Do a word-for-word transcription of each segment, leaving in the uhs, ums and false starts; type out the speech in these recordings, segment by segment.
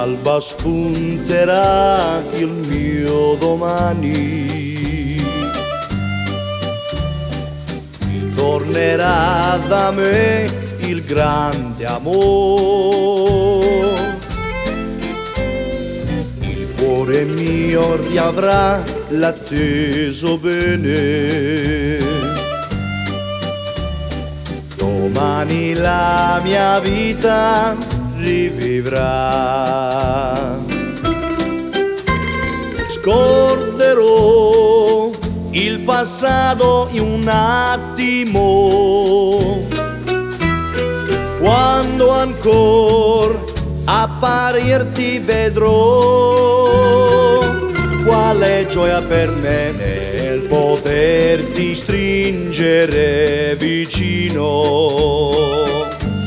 l'alba spunterà il mio domani, tornerà da me il grande amore, il cuore mio riavrà l'atteso bene. Domani la mia vita rivivrà. Scorderò il passato in un attimo, quando ancora apparirti vedrò. Quale gioia per me nel poterti stringere vicino.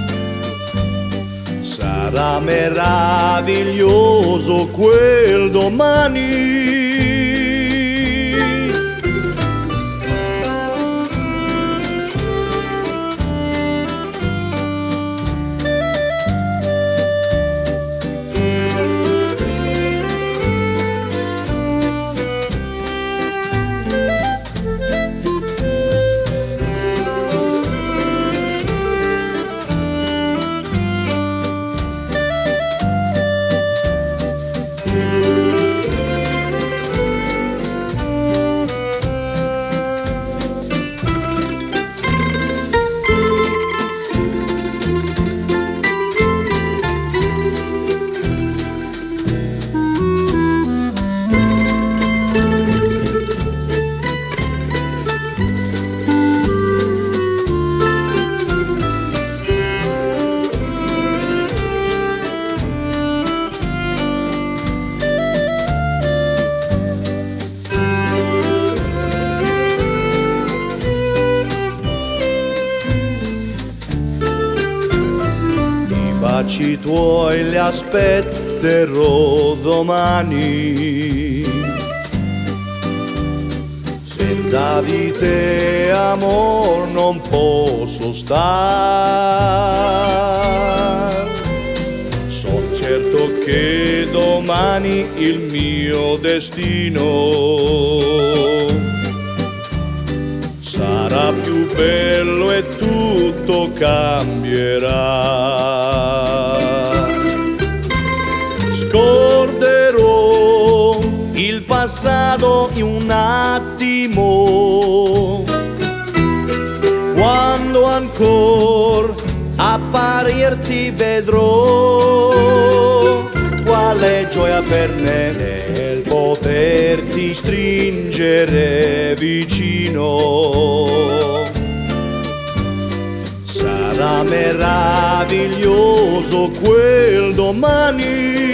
Sarà meraviglioso quel domani. I baci tuoi li aspetterò domani, senza di te amor non posso star. Son certo che domani il mio destino sarà più bello e tutto cambierà. Scorderò il passato in un attimo, quando ancora apparirti vedrò. Quale gioia per me nel poterti stringere vicino. Sarà meraviglioso quel domani.